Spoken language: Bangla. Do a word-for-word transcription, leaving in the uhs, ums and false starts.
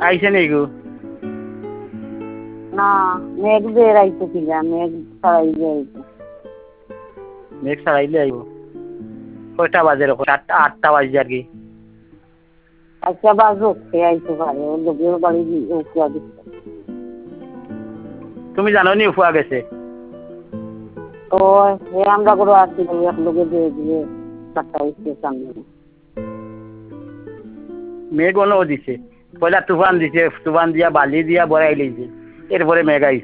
আইছে নি গো? না মেঘ বের আইছে কিনা, মেঘ ছাড়াইলে আইছে। মেঘ ছাড়াইলে আইব। কয়টা বাজে রকম? আটটা আটটা বাজে আর কি। আচ্ছা বাজুক, সে আইতে পারে, ওর লোকের বাড়ি উঠিয়া দিচ্ছে। তুমি জানো নি উফুয়া গেছে? তো সে আমরা করে আসছি, এক লোকে দিয়ে দিয়ে চারটা স্টেশন। মেঘ অন্য দিছে, পয়লা তুফান দিছে, তুফান দিয়া বালি দিয়া বড়াই লইছে, এরপরে মেঘ আইছে।